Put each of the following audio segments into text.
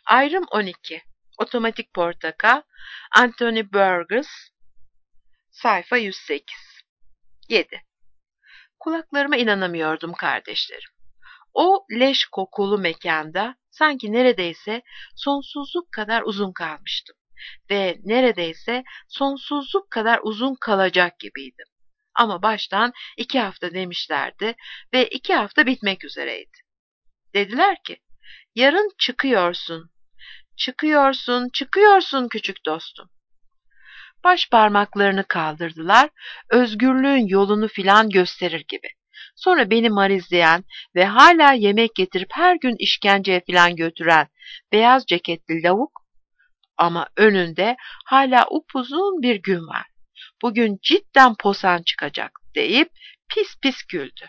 Ayrım 12. Otomatik Portakal. Anthony Burgess. Sayfa 108. 7. Kulaklarıma inanamıyordum kardeşlerim. O leş kokulu mekanda sanki neredeyse sonsuzluk kadar uzun kalmıştım ve neredeyse sonsuzluk kadar uzun kalacak gibiydim. Ama baştan 2 hafta demişlerdi ve 2 hafta bitmek üzereydi. Dediler ki, yarın çıkıyorsun, çıkıyorsun, çıkıyorsun küçük dostum. Baş parmaklarını kaldırdılar, özgürlüğün yolunu filan gösterir gibi. Sonra beni marizleyen ve hala yemek getirip her gün işkenceye filan götüren beyaz ceketli lavuk ama önünde hala upuzun bir gün var. Bugün cidden posan çıkacak deyip pis pis güldü.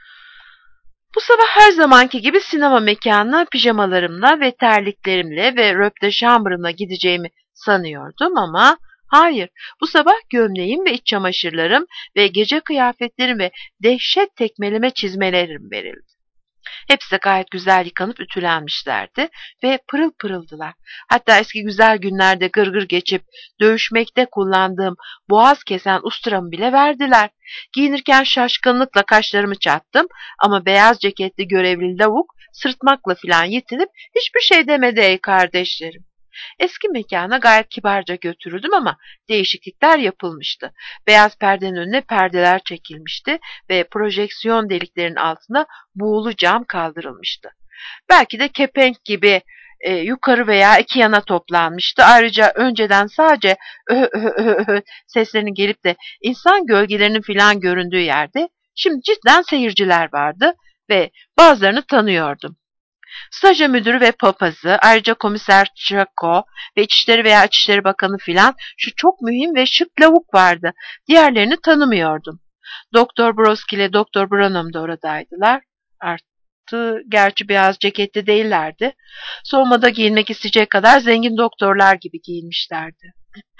Bu sabah her zamanki gibi sinema mekanına pijamalarımla ve terliklerimle ve röp de chamber'ımla gideceğimi sanıyordum ama hayır, bu sabah gömleğim ve iç çamaşırlarım ve gece kıyafetlerim ve dehşet tekmeleme çizmelerim verildi. Hepsi de gayet güzel yıkanıp ütülenmişlerdi ve pırıl pırıldılar. Hatta eski güzel günlerde gırgır geçip dövüşmekte kullandığım boğaz kesen usturamı bile verdiler. Giyinirken şaşkınlıkla kaşlarımı çattım ama beyaz ceketli görevli lavuk sırtmakla filan yetinip hiçbir şey demedi ey kardeşlerim. Eski mekana gayet kibarca götürüldüm ama değişiklikler yapılmıştı. Beyaz perdenin önüne perdeler çekilmişti ve projeksiyon deliklerinin altına buğulu cam kaldırılmıştı. Belki de kepenk gibi yukarı veya iki yana toplanmıştı. Ayrıca önceden sadece seslerinin gelip de insan gölgelerinin filan göründüğü yerde şimdi cidden seyirciler vardı ve bazılarını tanıyordum. Stajyer müdürü ve papazı, ayrıca komiser Çako ve İçişleri veya İçişleri Bakanı filan şu çok mühim ve şık lavuk vardı. Diğerlerini tanımıyordum. Doktor Broski ile Doktor Branham da oradaydılar. Artı gerçi beyaz ceketli değillerdi. Soğumada giyinmek isteyecek kadar zengin doktorlar gibi giyinmişlerdi.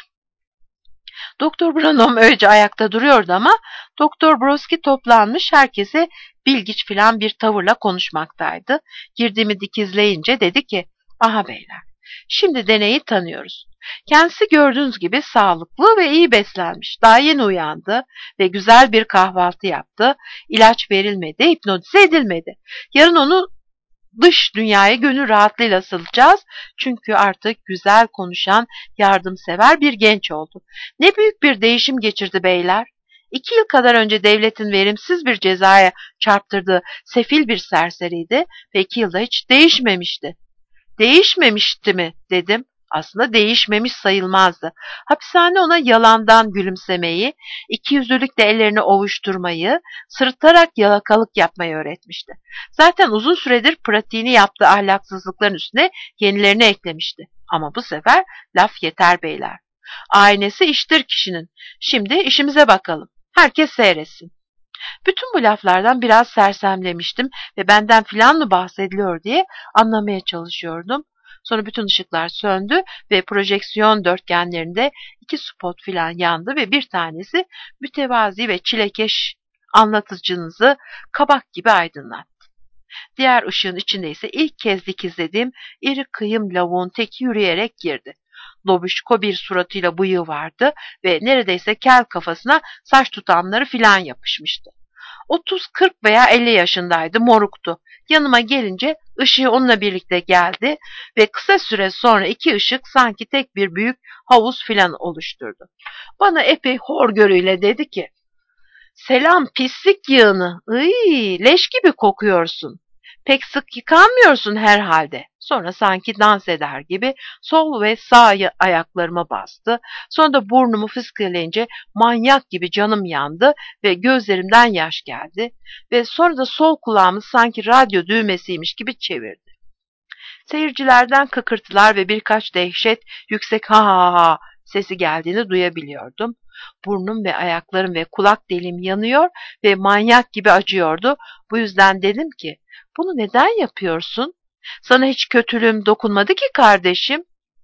Doktor Branham öylece ayakta duruyordu ama Doktor Broski toplanmış herkese bilgiç filan bir tavırla konuşmaktaydı. Girdiğimi dikizleyince dedi ki, aha beyler, şimdi deneyi tanıyoruz. Kendisi gördüğünüz gibi sağlıklı ve iyi beslenmiş. Daha yeni uyandı ve güzel bir kahvaltı yaptı. İlaç verilmedi, hipnotize edilmedi. Yarın onu dış dünyaya gönül rahatlığıyla salacağız. Çünkü artık güzel konuşan, yardımsever bir genç oldu. Ne büyük bir değişim geçirdi beyler. 2 yıl kadar önce devletin verimsiz bir cezaya çarptırdığı sefil bir serseriydi ve 2 yılda hiç değişmemişti. Değişmemişti mi dedim. Aslında değişmemiş sayılmazdı. Hapishane ona yalandan gülümsemeyi, ikiyüzlülükle ellerini ovuşturmayı, sırıtarak yalakalık yapmayı öğretmişti. Zaten uzun süredir pratiğini yaptığı ahlaksızlıkların üstüne yenilerini eklemişti. Ama bu sefer laf yeter beyler. Aynesi iştir kişinin. Şimdi işimize bakalım. Herkes seyretsin. Bütün bu laflardan biraz sersemlemiştim ve benden filan mı bahsediliyor diye anlamaya çalışıyordum. Sonra bütün ışıklar söndü ve projeksiyon dörtgenlerinde 2 spot filan yandı ve bir tanesi mütevazi ve çilekeş anlatıcınızı kabak gibi aydınlattı. Diğer ışığın içinde ise ilk kez dikizlediğim iri kıyım lavuğun teki yürüyerek girdi. Lobuşko bir suratıyla bıyığı vardı ve neredeyse kel kafasına saç tutamları filan yapışmıştı. 30, 40 veya 50 yaşındaydı, moruktu. Yanıma gelince ışığı onunla birlikte geldi ve kısa süre sonra 2 ışık sanki tek bir büyük havuz filan oluşturdu. Bana epey horgörüyle dedi ki, selam pislik yığını, leş gibi kokuyorsun. Pek sık yıkanmıyorsun herhalde. Sonra sanki dans eder gibi sol ve sağ ayaklarıma bastı. Sonra da burnumu fıskıleyince manyak gibi canım yandı ve gözlerimden yaş geldi. Ve sonra da sol kulağımı sanki radyo düğmesiymiş gibi çevirdi. Seyircilerden kıkırtılar ve birkaç dehşet yüksek ha ha ha sesi geldiğini duyabiliyordum. Burnum ve ayaklarım ve kulak deliğim yanıyor ve manyak gibi acıyordu. Bu yüzden dedim ki, bunu neden yapıyorsun? Sana hiç kötülüğüm dokunmadı ki kardeşim.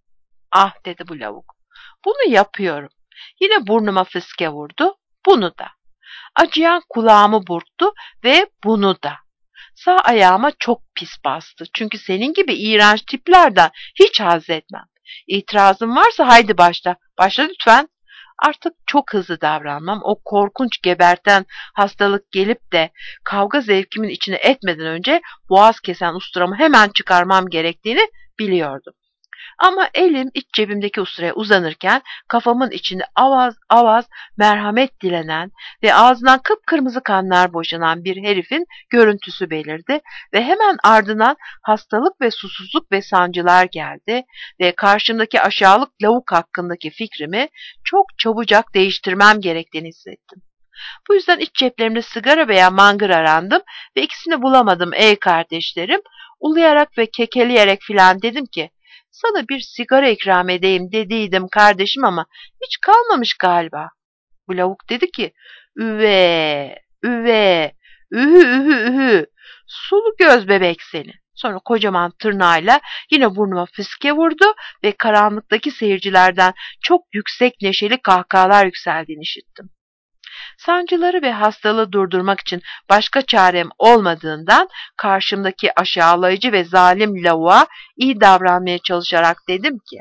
Ah dedi bu lavuk. Bunu yapıyorum. Yine burnuma fıske vurdu. Bunu da. Acıyan kulağımı burktu ve bunu da. Sağ ayağıma çok pis bastı. Çünkü senin gibi iğrenç tiplerden hiç haz etmem. İtirazın varsa haydi başla. Başla lütfen. Artık çok hızlı davranmam, o korkunç geberten hastalık gelip de kavga zevkimin içine etmeden önce boğaz kesen usturamı hemen çıkarmam gerektiğini biliyordum. Ama elim iç cebimdeki usturaya uzanırken kafamın içinde avaz avaz merhamet dilenen ve ağzından kıpkırmızı kanlar boşanan bir herifin görüntüsü belirdi ve hemen ardından hastalık ve susuzluk ve sancılar geldi ve karşımdaki aşağılık lavuk hakkındaki fikrimi çok çabucak değiştirmem gerektiğini hissettim. Bu yüzden iç ceplerimde sigara veya mangır arandım ve ikisini bulamadım ey kardeşlerim. Uluyarak ve kekeleyerek filan dedim ki, sana bir sigara ikram edeyim dediydim kardeşim ama hiç kalmamış galiba. Bu lavuk dedi ki, üve, üve, ühü ühü ühü, sulu göz bebek seni. Sonra kocaman tırnağıyla yine burnuma fiske vurdu ve karanlıktaki seyircilerden çok yüksek neşeli kahkahalar yükseldiğini işittim. Sancıları ve hastalığı durdurmak için başka çarem olmadığından karşımdaki aşağılayıcı ve zalim lavuğa iyi davranmaya çalışarak dedim ki,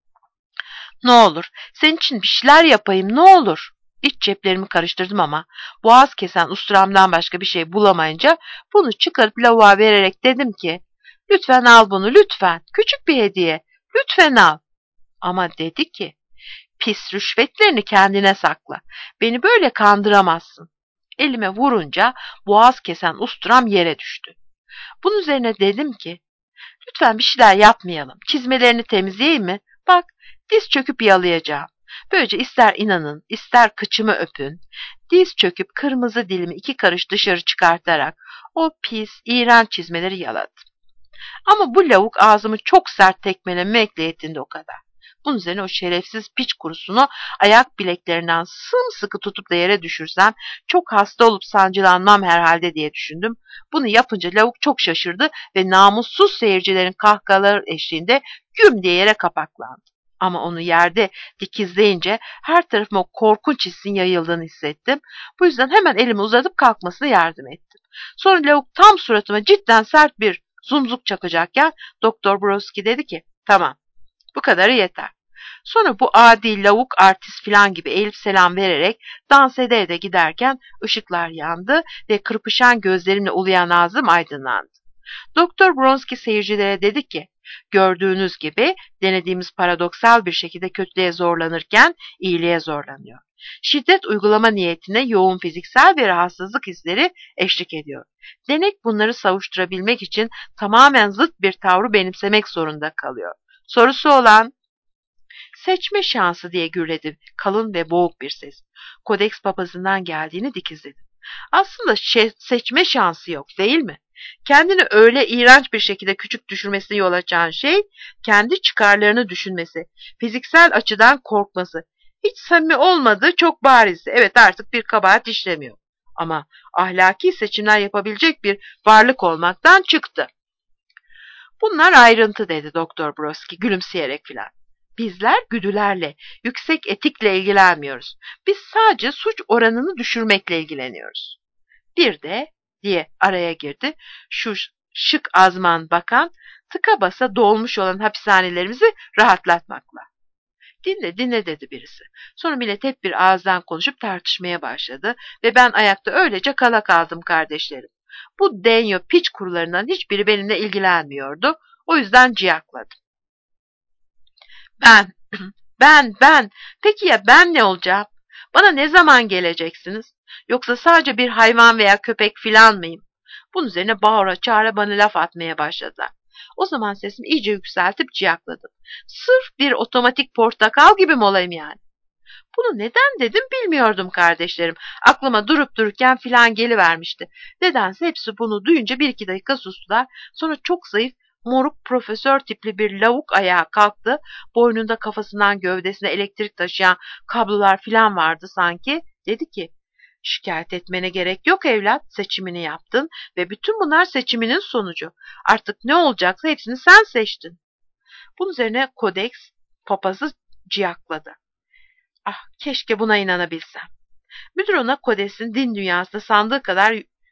ne olur senin için bir şeyler yapayım ne olur. İç ceplerimi karıştırdım ama boğaz kesen usturamdan başka bir şey bulamayınca bunu çıkarıp lavuğa vererek dedim ki, lütfen al bunu lütfen, küçük bir hediye, lütfen al. Ama dedi ki, pis rüşvetlerini kendine sakla. Beni böyle kandıramazsın. Elime vurunca boğaz kesen usturam yere düştü. Bunun üzerine dedim ki, lütfen bir şeyler yapmayalım. Çizmelerini temizleyeyim mi? Bak, diz çöküp yalayacağım. Böylece ister inanın, ister kıçımı öpün. Diz çöküp kırmızı dilimi 2 karış dışarı çıkartarak o pis, iğrenç çizmeleri yaladım. Ama bu lavuk ağzımı çok sert tekmelemekle yetindi o kadar. Bunun üzerine o şerefsiz piç kurusunu ayak bileklerinden sımsıkı tutup da yere düşürsem çok hasta olup sancılanmam herhalde diye düşündüm. Bunu yapınca lavuk çok şaşırdı ve namussuz seyircilerin kahkahaları eşliğinde güm diye yere kapaklandı. Ama onu yerde dikizleyince her tarafıma o korkunç hissin yayıldığını hissettim. Bu yüzden hemen elimi uzatıp kalkmasına yardım ettim. Sonra lavuk tam suratıma cidden sert bir zumzuk çakacakken Doktor Broski dedi ki, tamam, bu kadarı yeter. Sonra bu adi lavuk artist filan gibi eğilip selam vererek dans ede ede giderken ışıklar yandı ve kırpışan gözlerimle uluyan ağzım aydınlandı. Doktor Bronski seyircilere dedi ki, gördüğünüz gibi denediğimiz paradoksal bir şekilde kötülüğe zorlanırken iyiliğe zorlanıyor. Şiddet uygulama niyetine yoğun fiziksel ve rahatsızlık hisleri eşlik ediyor. Denek bunları savuşturabilmek için tamamen zıt bir tavrı benimsemek zorunda kalıyor. Sorusu olan? Seçme şansı diye gürledi kalın ve boğuk bir ses. Kodeks papazından geldiğini dikizledim. Aslında seçme şansı yok değil mi? Kendini öyle iğrenç bir şekilde küçük düşürmesine yol açan şey, kendi çıkarlarını düşünmesi, fiziksel açıdan korkması. Hiç samimi olmadığı çok barizdi. Evet, artık bir kabahat işlemiyor. Ama ahlaki seçimler yapabilecek bir varlık olmaktan çıktı. Bunlar ayrıntı dedi Doktor Broski gülümseyerek filan. Bizler güdülerle, yüksek etikle ilgilenmiyoruz. Biz sadece suç oranını düşürmekle ilgileniyoruz. Bir de diye araya girdi şu şık azman bakan, tıka basa dolmuş olan hapishanelerimizi rahatlatmakla. Dinle dinle dedi birisi. Sonra millet hep bir ağızdan konuşup tartışmaya başladı ve ben ayakta öylece kala kaldım kardeşlerim. Bu denyo piç kurularından hiçbiri benimle ilgilenmiyordu. O yüzden ciyakladım. Ben, ben. Peki ya ben ne olacağım? Bana ne zaman geleceksiniz? Yoksa sadece bir hayvan veya köpek filan mıyım? Bunun üzerine bağıra çağıra bana laf atmaya başladılar. O zaman sesimi iyice yükseltip ciyakladım. Sırf bir otomatik portakal gibi mi olayım yani? Bunu neden dedim bilmiyordum kardeşlerim. Aklıma durup dururken filan gelivermişti. Nedense hepsi bunu duyunca 1-2 dakika sustular. Sonra çok zayıf, moruk profesör tipli bir lavuk ayağa kalktı. Boynunda kafasından gövdesine elektrik taşıyan kablolar filan vardı sanki. Dedi ki, şikayet etmene gerek yok evlat, seçimini yaptın ve bütün bunlar seçiminin sonucu. Artık ne olacaksa hepsini sen seçtin. Bunun üzerine Kodeks papazı ciyakladı. Ah, keşke buna inanabilsem. Müdür ona Kodes'in din dünyasında sandığı kadar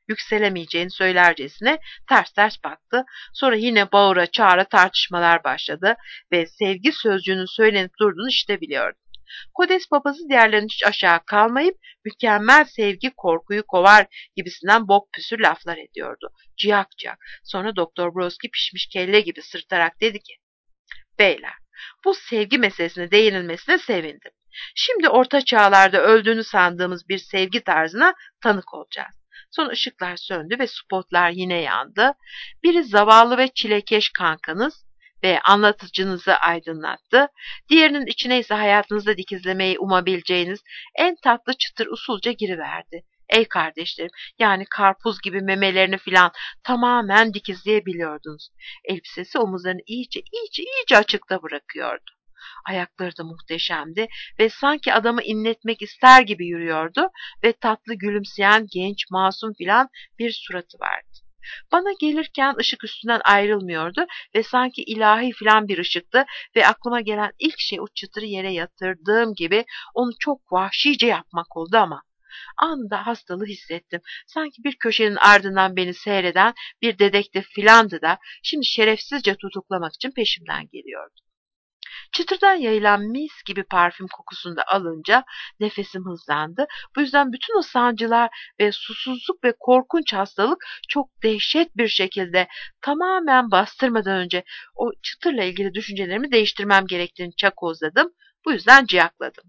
yükselemeyeceğini söylercesine ters ters baktı. Sonra yine bağıra çağıra tartışmalar başladı ve sevgi sözcüğünün söylenip durduğunu işte biliyordu. Kodes babası diğerlerinin hiç aşağı kalmayıp mükemmel sevgi korkuyu kovar gibisinden bok püsür laflar ediyordu. Ciyak ciyak. Sonra Doktor Broski pişmiş kelle gibi sırtarak dedi ki, beyler, bu sevgi meselesine değinilmesine sevindim. Şimdi orta çağlarda öldüğünü sandığımız bir sevgi tarzına tanık olacağız. Sonra ışıklar söndü ve spotlar yine yandı. Biri zavallı ve çilekeş kankanız ve anlatıcınızı aydınlattı. Diğerinin içine ise hayatınızda dikizlemeyi umabileceğiniz en tatlı çıtır usulca giriverdi. Ey kardeşlerim, yani karpuz gibi memelerini filan tamamen dikizleyebiliyordunuz. Elbisesi omuzlarını iyice açıkta bırakıyordu. Ayakları da muhteşemdi ve sanki adamı inletmek ister gibi yürüyordu ve tatlı gülümseyen genç, masum filan bir suratı vardı. Bana gelirken ışık üstünden ayrılmıyordu ve sanki ilahi filan bir ışıktı ve aklıma gelen ilk şey o çıtırı yere yatırdığım gibi onu çok vahşice yapmak oldu ama anında hastalığı hissettim. Sanki bir köşenin ardından beni seyreden bir dedektif filandı da şimdi şerefsizce tutuklamak için peşimden geliyordu. Çıtırdan yayılan mis gibi parfüm kokusunu da alınca nefesim hızlandı. Bu yüzden bütün o sancılar ve susuzluk ve korkunç hastalık çok dehşet bir şekilde tamamen bastırmadan önce o çıtırla ilgili düşüncelerimi değiştirmem gerektiğini çakozladım. Bu yüzden ciyakladım.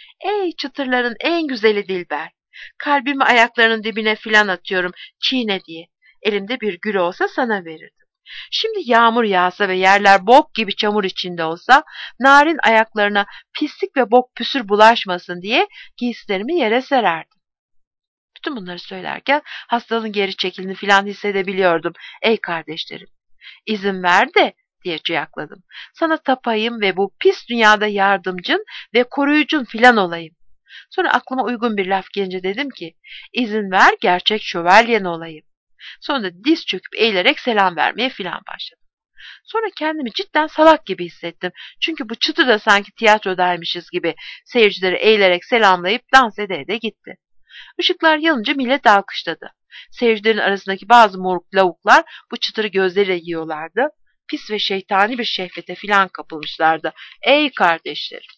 Ey çıtırların en güzeli Dilber! Kalbimi ayaklarının dibine filan atıyorum, çiğne diye. Elimde bir gül olsa sana verirdim. Şimdi yağmur yağsa ve yerler bok gibi çamur içinde olsa, narin ayaklarına pislik ve bok püsür bulaşmasın diye giysilerimi yere sererdim. Bütün bunları söylerken hastalığın geri çekildiğini filan hissedebiliyordum. Ey kardeşlerim, izin ver de diye ciyakladım. Sana tapayım ve bu pis dünyada yardımcın ve koruyucun filan olayım. Sonra aklıma uygun bir laf gelince dedim ki, izin ver gerçek şövalyen olayım. Sonra da diz çöküp eğilerek selam vermeye filan başladım. Sonra kendimi cidden salak gibi hissettim. Çünkü bu çıtı da sanki tiyatrodaymışız gibi seyircileri eğilerek selamlayıp dans ede ede gitti. Işıklar yanınca millet alkışladı. Seyircilerin arasındaki bazı moruk lavuklar bu çıtırı gözleriyle yiyorlardı. Pis ve şeytani bir şehvete filan kapılmışlardı. Ey kardeşlerim!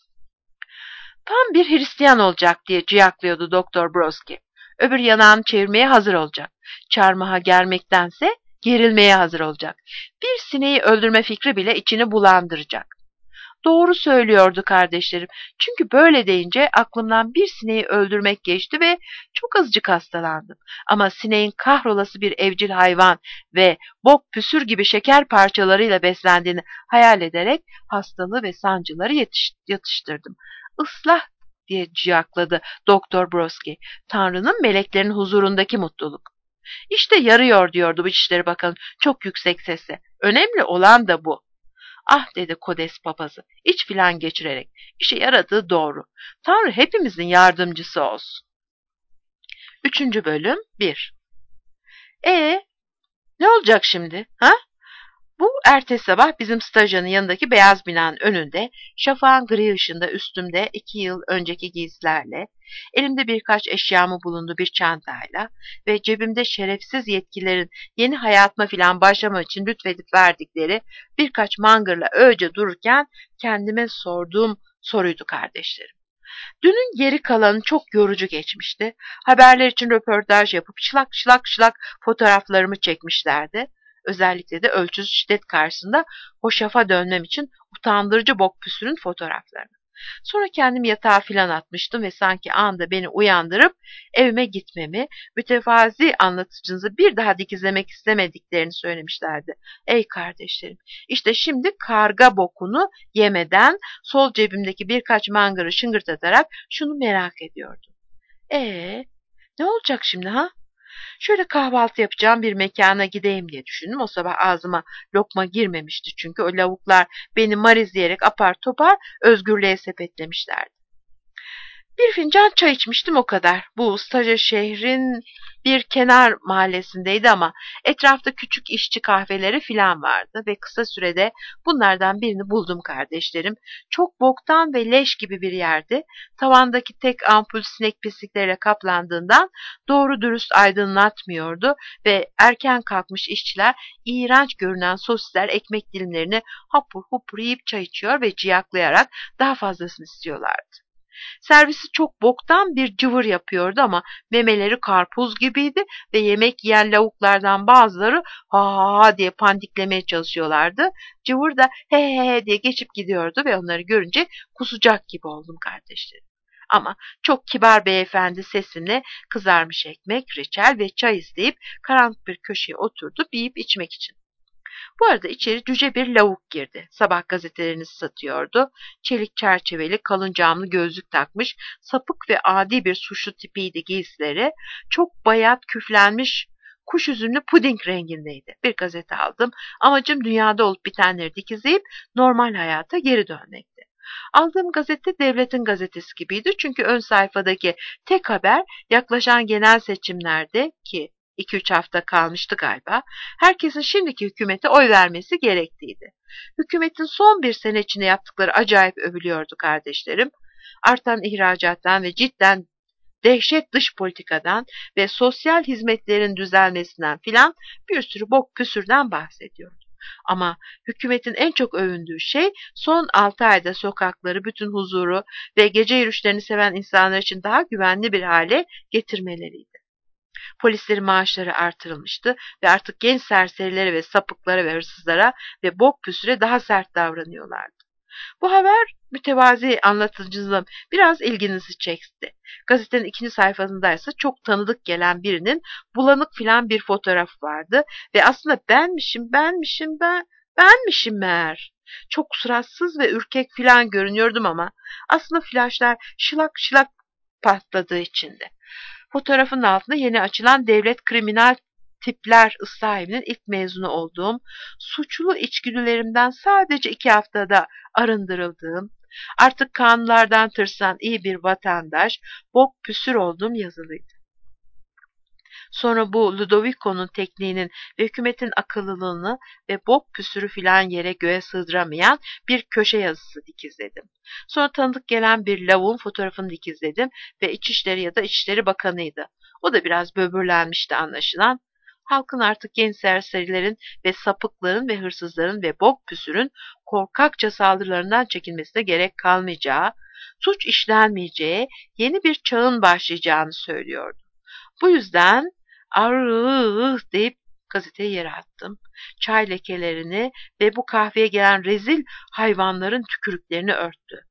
Tam bir Hristiyan olacak diye ciyaklıyordu Doktor Broski. Öbür yanağını çevirmeye hazır olacak. Çarmıha germektense gerilmeye hazır olacak. Bir sineği öldürme fikri bile içini bulandıracak. Doğru söylüyordu kardeşlerim. Çünkü böyle deyince aklımdan bir sineği öldürmek geçti ve çok azıcık hastalandım. Ama sineğin kahrolası bir evcil hayvan ve bok püsür gibi şeker parçalarıyla beslendiğini hayal ederek hastalığı ve sancıları yatıştırdım. Islah diye ciyakladı Doktor Broski. Tanrı'nın meleklerin huzurundaki mutluluk. İşte yarıyor diyordu bu İçişleri Bakanı çok yüksek sesle. Önemli olan da bu. Ah dedi Kodes papazı iç filan geçirerek. İşe yaradığı doğru. Tanrı hepimizin yardımcısı olsun. 3. bölüm 1. Ne olacak şimdi? Ha? Bu ertesi sabah bizim stajyerin yanındaki beyaz binanın önünde, şafağın gri ışığında üstümde 2 yıl önceki giysilerle, elimde birkaç eşyamı bulunduğu bir çantayla ve cebimde şerefsiz yetkililerin yeni hayatıma filan başlamak için lütfedip verdikleri birkaç mangırla öylece dururken kendime sorduğum soruydu kardeşlerim. Dünün geri kalanı çok yorucu geçmişti. Haberler için röportaj yapıp şılak fotoğraflarımı çekmişlerdi. Özellikle de ölçüsüz şiddet karşısında hoşafa dönmem için utandırıcı bok püsürün fotoğraflarını. Sonra kendim yatağa filan atmıştım ve sanki anda beni uyandırıp evime gitmemi, mütevazi anlatıcınızı bir daha dikizlemek istemediklerini söylemişlerdi. Ey kardeşlerim, işte şimdi karga bokunu yemeden sol cebimdeki birkaç mangırı şıngırtatarak şunu merak ediyordum. Ne olacak şimdi ha? Şöyle kahvaltı yapacağım bir mekana gideyim diye düşündüm. O sabah ağzıma lokma girmemişti çünkü o lavuklar beni marizleyerek apar topar özgürlüğe sepetlemişlerdi. Bir fincan çay içmiştim, o kadar. Bu stajyer şehrin bir kenar mahallesindeydi ama etrafta küçük işçi kahveleri filan vardı ve kısa sürede bunlardan birini buldum kardeşlerim. Çok boktan ve leş gibi bir yerdi. Tavandaki tek ampul sinek pislikleriyle kaplandığından doğru dürüst aydınlatmıyordu ve erken kalkmış işçiler iğrenç görünen sosisler, ekmek dilimlerini hapur hapur yiyip çay içiyor ve ciyaklayarak daha fazlasını istiyorlardı. Servisi çok boktan bir cıvır yapıyordu ama memeleri karpuz gibiydi ve yemek yiyen lavuklardan bazıları ha ha diye pandiklemeye çalışıyorlardı. Cıvır da he he he diye geçip gidiyordu ve onları görünce kusacak gibi oldum kardeşlerim. Ama çok kibar beyefendi sesimle kızarmış ekmek, reçel ve çay isteyip karanlık bir köşeye oturdu yiyip içmek için. Bu arada içeri cüce bir lavuk girdi. Sabah gazetelerini satıyordu. Çelik çerçeveli, kalın camlı gözlük takmış, sapık ve adi bir suçlu tipiydi giysileri. Çok bayat, küflenmiş, kuş üzümlü puding rengindeydi. Bir gazete aldım. Amacım dünyada olup bitenleri dikizleyip normal hayata geri dönmekti. Aldığım gazete devletin gazetesi gibiydi çünkü ön sayfadaki tek haber yaklaşan genel seçimlerde ki 2-3 hafta kalmıştı galiba, herkesin şimdiki hükümete oy vermesi gerekliydi. Hükümetin son bir sene içinde yaptıkları acayip övülüyordu kardeşlerim. Artan ihracattan ve cidden dehşet dış politikadan ve sosyal hizmetlerin düzelmesinden filan bir sürü bok püsürden bahsediyordu. Ama hükümetin en çok övündüğü şey son 6 ayda sokakları, bütün huzuru ve gece yürüyüşlerini seven insanlar için daha güvenli bir hale getirmeleriydi. Polislerin maaşları artırılmıştı ve artık genç serserilere ve sapıklara ve hırsızlara ve bok püsüre daha sert davranıyorlardı. Bu haber mütevazi anlatıcının biraz ilginizi çekti. Gazetenin ikinci sayfasındaysa çok tanıdık gelen birinin bulanık filan bir fotoğrafı vardı ve aslında benmişim meğer. Çok suratsız ve ürkek filan görünüyordum ama aslında flaşlar şılak şılak patladığı içindi. Fotoğrafın altında yeni açılan devlet kriminal tipler ıslahiminin ilk mezunu olduğum, suçlu içgüdülerimden sadece 2 haftada arındırıldığım, artık kanunlardan tırsan iyi bir vatandaş, bok püsür olduğum yazılıydı. Sonra bu Ludovico'nun tekniğinin ve hükümetin akıllılığını ve bok püsürü filan yere göğe sığdıramayan bir köşe yazısı dikizledim. Sonra tanıdık gelen bir lavuğun fotoğrafını dikizledim ve İçişleri ya da İçişleri Bakanıydı. O da biraz böbürlenmişti anlaşılan. Halkın artık genç serserilerin ve sapıkların ve hırsızların ve bok püsürün korkakça saldırılarından çekinmesine gerek kalmayacağı, suç işlenmeyeceği yeni bir çağın başlayacağını söylüyordu. Bu yüzden arıh deyip gazeteyi yere attım. Çay lekelerini ve bu kahveye gelen rezil hayvanların tükürüklerini örttü.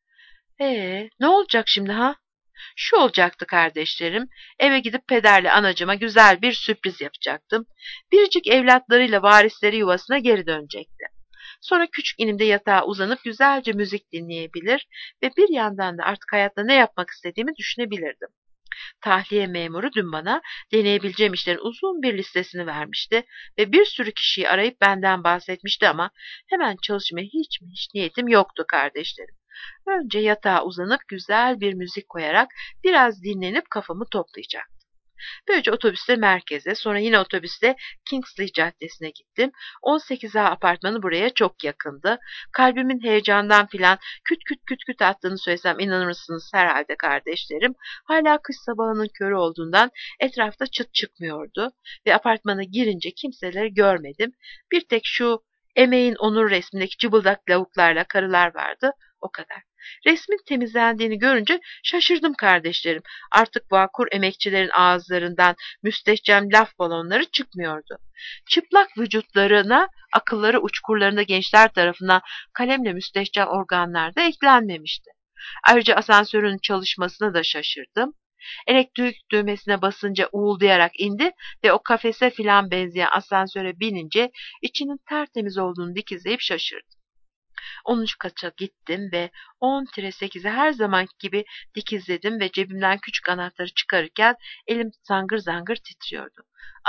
Ne olacak şimdi ha? Şu olacaktı kardeşlerim. Eve gidip pederle anacıma güzel bir sürpriz yapacaktım. Biricik evlatlarıyla varisleri yuvasına geri dönecekti. Sonra küçük inimde yatağa uzanıp güzelce müzik dinleyebilir ve bir yandan da artık hayatta ne yapmak istediğimi düşünebilirdim. Tahliye memuru dün bana deneyebileceğim işlerin uzun bir listesini vermişti ve bir sürü kişiyi arayıp benden bahsetmişti ama hemen çalışmaya hiç niyetim yoktu kardeşlerim. Önce yatağa uzanıp güzel bir müzik koyarak biraz dinlenip kafamı toplayacaktım. Böylece otobüsle merkeze, sonra yine otobüsle Kingsley Caddesi'ne gittim. 18A apartmanı buraya çok yakındı. Kalbimin heyecandan filan küt küt küt küt attığını söylesem inanır mısınız herhalde kardeşlerim. Hala kış sabahının körü olduğundan etrafta çıt çıkmıyordu ve apartmana girince kimseleri görmedim. Bir tek şu emeğin onur resmindeki cıbıldak lavuklarla karılar vardı, o kadar. Resmin temizlendiğini görünce şaşırdım kardeşlerim. Artık vakur emekçilerin ağızlarından müstehcen laf balonları çıkmıyordu. Çıplak vücutlarına, akılları uçkurlarında gençler tarafından kalemle müstehcen organlar da eklenmemişti. Ayrıca asansörün çalışmasına da şaşırdım. Elektrik düğmesine basınca uğuldayarak indi ve o kafese filan benzeyen asansöre binince içinin tertemiz olduğunu dikizleyip şaşırdım. 10. kata gittim ve 10-8'i her zamanki gibi dikizledim ve cebimden küçük anahtarı çıkarırken elim zangır zangır titriyordu. Ama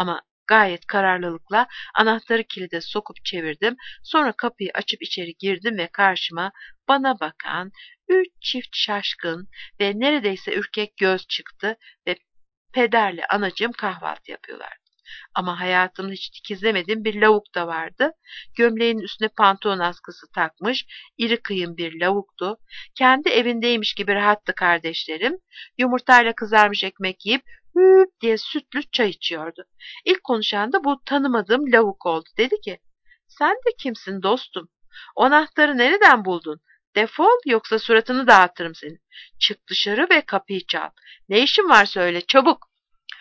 Gayet kararlılıkla anahtarı kilide sokup çevirdim. Sonra kapıyı açıp içeri girdim ve karşıma bana bakan 3 çift şaşkın ve neredeyse ürkek göz çıktı ve pederle anacığım kahvaltı yapıyorlar. Ama hayatımda hiç dikizlemediğim bir lavuk da vardı. Gömleğinin üstüne pantolon askısı takmış, iri kıyım bir lavuktu. Kendi evindeymiş gibi rahattı kardeşlerim. Yumurtayla kızarmış ekmek yiyip hüp diye sütlü çay içiyordu. İlk konuşan da bu tanımadığım lavuk oldu. Dedi ki, sen de kimsin dostum? O anahtarı nereden buldun? Defol yoksa suratını dağıtırım senin. Çık dışarı ve kapıyı çal. Ne işin var söyle çabuk.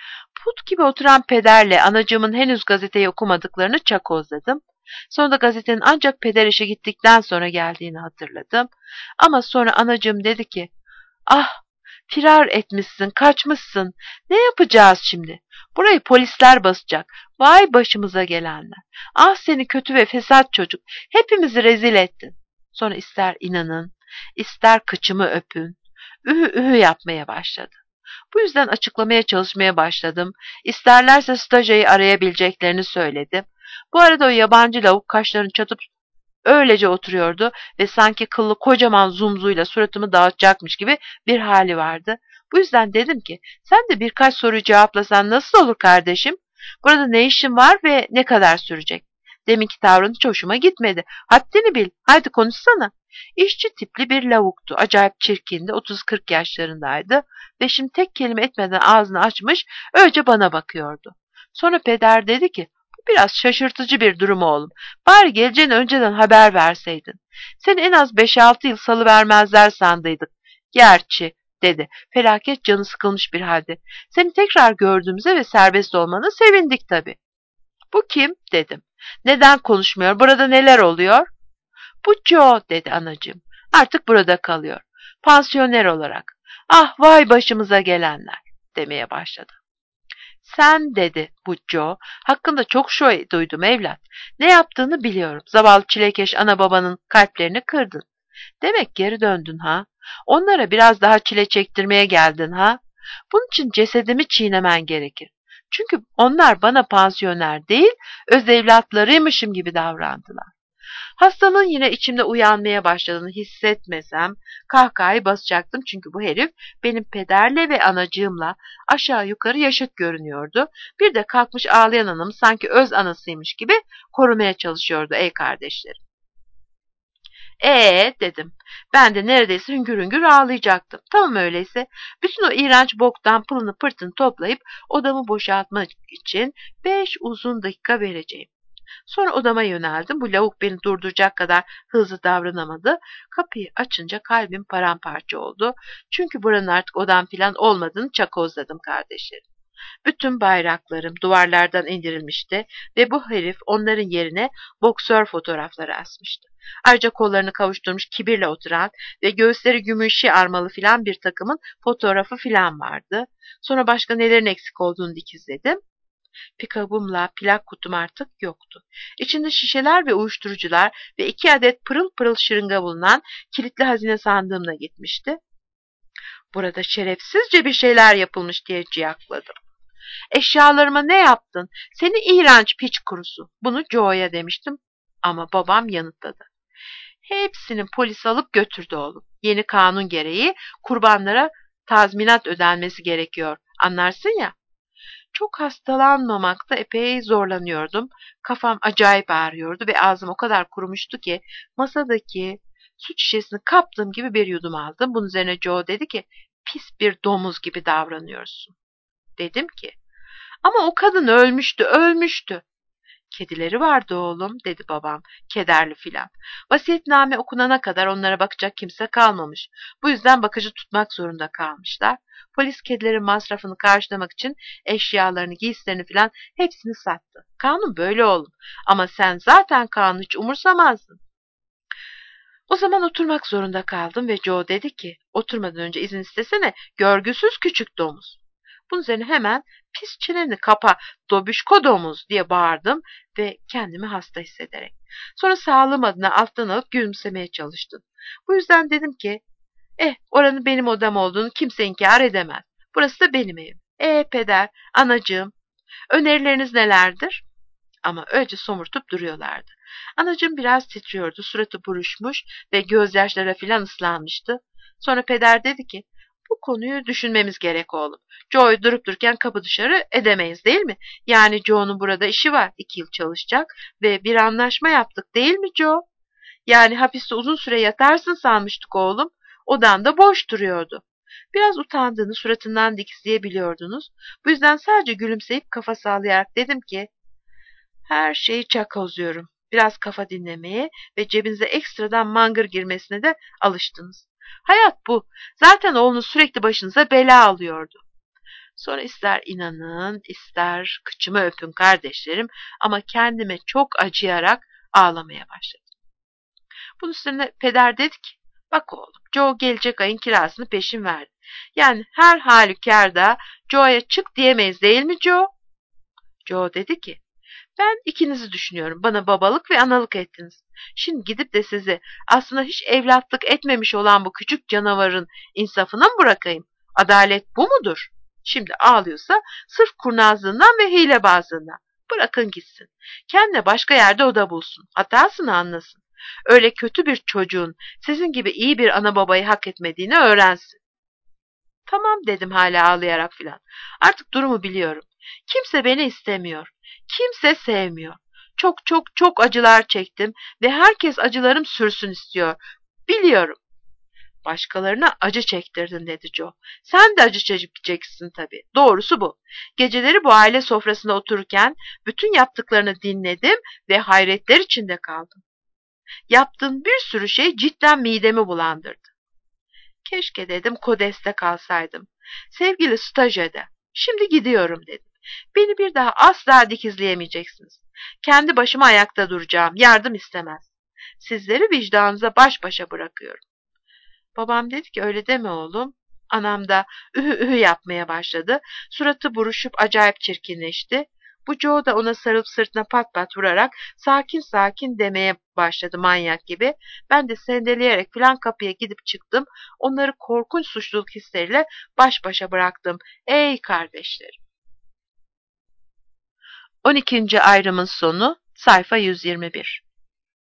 Put gibi oturan pederle anacığımın henüz gazeteyi okumadıklarını çakozladım. Sonra da gazetenin ancak peder işe gittikten sonra geldiğini hatırladım. Ama sonra anacığım dedi ki, ah, firar etmişsin, kaçmışsın. Ne yapacağız şimdi? Burayı polisler basacak. Vay başımıza gelenler. Ah seni kötü ve fesat çocuk. Hepimizi rezil ettin. Sonra ister inanın, ister kıçımı öpün. Ühü ühü yapmaya başladı. Bu yüzden açıklamaya çalışmaya başladım. İsterlerse stajyeri arayabileceklerini söyledim. Bu arada o yabancı lavuk kaşlarını çatıp öylece oturuyordu ve sanki kıllı kocaman zumzuyla suratımı dağıtacakmış gibi bir hali vardı. Bu yüzden dedim ki, sen de birkaç soruyu cevaplasan nasıl olur kardeşim? Burada ne işin var ve ne kadar sürecek? Deminki tavrın hiç hoşuma gitmedi. Haddini bil, haydi konuşsana. İşçi tipli bir lavuktu. Acayip çirkindi, 30-40 yaşlarındaydı ve şimdi tek kelime etmeden ağzını açmış, öylece bana bakıyordu. Sonra peder dedi ki, bu biraz şaşırtıcı bir durum oğlum. Bari geleceğini önceden haber verseydin. Seni en az 5-6 yıl salıvermezler sandıydık. Gerçi, dedi, felaket canı sıkılmış bir halde. Seni tekrar gördüğümüze ve serbest olmana sevindik tabii. Bu kim, dedim. Neden konuşmuyor, burada neler oluyor? Bu Joe, dedi anacığım. Artık burada kalıyor. Pansiyoner olarak. Ah vay başımıza gelenler, demeye başladı. Sen, dedi bu Joe, hakkında çok şey duydum evlat. Ne yaptığını biliyorum. Zavallı çilekeş ana babanın kalplerini kırdın. Demek geri döndün ha? Onlara biraz daha çile çektirmeye geldin ha? Bunun için cesedimi çiğnemen gerekir. Çünkü onlar bana pansiyoner değil, öz evlatlarıymışım gibi davrandılar. Hastalığın yine içimde uyanmaya başladığını hissetmesem kahkahayı basacaktım çünkü bu herif benim pederle ve anacığımla aşağı yukarı yaşıt görünüyordu. Bir de kalkmış ağlayan anamı sanki öz anasıymış gibi korumaya çalışıyordu ey kardeşlerim. Dedim. Ben de neredeyse hüngür hüngür ağlayacaktım. Tamam öyleyse. Bütün o iğrenç boktan pılını pırtını toplayıp odamı boşaltmak için 5 uzun dakika vereceğim. Sonra odama yöneldim. Bu lavuk beni durduracak kadar hızlı davranamadı. Kapıyı açınca kalbim paramparça oldu. Çünkü buranın artık odam filan olmadığını çakozladım kardeşlerim. Bütün bayraklarım duvarlardan indirilmişti ve bu herif onların yerine boksör fotoğrafları asmıştı. Ayrıca kollarını kavuşturmuş kibirle oturan ve göğüsleri gümüşi armalı filan bir takımın fotoğrafı filan vardı. Sonra başka nelerin eksik olduğunu dikizledim. Pikabımla plak kutum artık yoktu. İçinde şişeler ve uyuşturucular ve 2 adet pırıl pırıl şırınga bulunan kilitli hazine sandığımla gitmişti. Burada şerefsizce bir şeyler yapılmış diye ciyakladım. Eşyalarıma ne yaptın? Seni iğrenç piç kurusu. Bunu Joe'ya demiştim ama babam yanıtladı. Hepsini polis alıp götürdü oğlum. Yeni kanun gereği kurbanlara tazminat ödenmesi gerekiyor. Anlarsın ya. Çok hastalanmamakta epey zorlanıyordum. Kafam acayip ağrıyordu ve ağzım o kadar kurumuştu ki masadaki süt şişesini kaptığım gibi bir yudum aldım. Bunun üzerine Joe dedi ki, pis bir domuz gibi davranıyorsun. Dedim ki, ama o kadın ölmüştü, ölmüştü. Kedileri vardı oğlum, dedi babam, kederli filan. Vasiyetname okunana kadar onlara bakacak kimse kalmamış. Bu yüzden bakıcı tutmak zorunda kalmışlar. Polis kedilerin masrafını karşılamak için eşyalarını, giysilerini filan hepsini sattı. Kanun böyle oğlum. Ama sen zaten kanunu hiç umursamazdın. O zaman oturmak zorunda kaldım ve Joe dedi ki, oturmadan önce izin istesene, görgüsüz küçük domuz. Bunun üzerine hemen pis çeneni kapa dobişko domuz diye bağırdım ve kendimi hasta hissederek. Sonra sağlığım adına alttan alıp gülümsemeye çalıştım. Bu yüzden dedim ki, oranın benim odam olduğunu kimse inkar edemez. Burası da benim evim. Peder, anacığım. Önerileriniz nelerdir? Ama öylece somurtup duruyorlardı. Anacığım biraz titriyordu, suratı buruşmuş ve gözyaşlara filan ıslanmıştı. Sonra peder dedi ki, bu konuyu düşünmemiz gerek oğlum. Joe'yu durup dururken kapı dışarı edemeyiz değil mi? Yani Joe'nun burada işi var, 2 yıl çalışacak ve bir anlaşma yaptık değil mi Joe? Yani hapiste uzun süre yatarsın sanmıştık oğlum. Odan da boş duruyordu. Biraz utandığını suratından dikizleyebiliyordunuz. Bu yüzden sadece gülümseyip kafa sallayarak dedim ki, her şeyi çakozluyorum. Biraz kafa dinlemeye ve cebinize ekstradan mangır girmesine de alıştınız. Hayat bu. Zaten oğlunuz sürekli başınıza bela alıyordu. Sonra ister inanın, ister kıçımı öpün kardeşlerim ama kendime çok acıyarak ağlamaya başladım. Bunun üstüne peder dedi ki, bak oğlum, Joe gelecek ayın kirasını peşin verdi. Yani her halükarda Joe'ya çık diyemeyiz değil mi Joe? Joe dedi ki, ben ikinizi düşünüyorum. Bana babalık ve analık ettiniz. Şimdi gidip de sizi aslında hiç evlatlık etmemiş olan bu küçük canavarın insafına mı bırakayım? Adalet bu mudur? Şimdi ağlıyorsa sırf kurnazlığından ve hilebazlığından. Bırakın gitsin. Kendine başka yerde oda bulsun. Hatasını anlasın. Öyle kötü bir çocuğun sizin gibi iyi bir ana babayı hak etmediğini öğrensin. Tamam dedim hala ağlayarak filan. Artık durumu biliyorum. Kimse beni istemiyor. Kimse sevmiyor. Çok çok çok acılar çektim ve herkes acılarım sürsün istiyor. Biliyorum. Başkalarına acı çektirdin dedi Joe. Sen de acı çekeceksin tabii. Doğrusu bu. Geceleri bu aile sofrasında otururken bütün yaptıklarını dinledim ve hayretler içinde kaldım. Yaptığın bir sürü şey cidden midemi bulandırdı. Keşke dedim Kodes'te kalsaydım. Sevgili stajyerde, şimdi gidiyorum dedim. Beni bir daha asla dikizleyemeyeceksiniz. Kendi başıma ayakta duracağım, yardım istemez. Sizleri vicdanınıza baş başa bırakıyorum. Babam dedi ki öyle deme oğlum. Anam da ühü ühü yapmaya başladı. Suratı buruşup acayip çirkinleşti. Bu Joe da ona sarılıp sırtına pat pat vurarak sakin sakin demeye başladı manyak gibi. Ben de sendeleyerek filan kapıya gidip çıktım. Onları korkunç suçluluk hisleriyle baş başa bıraktım. Ey kardeşlerim! 12. ayrımın sonu sayfa 121.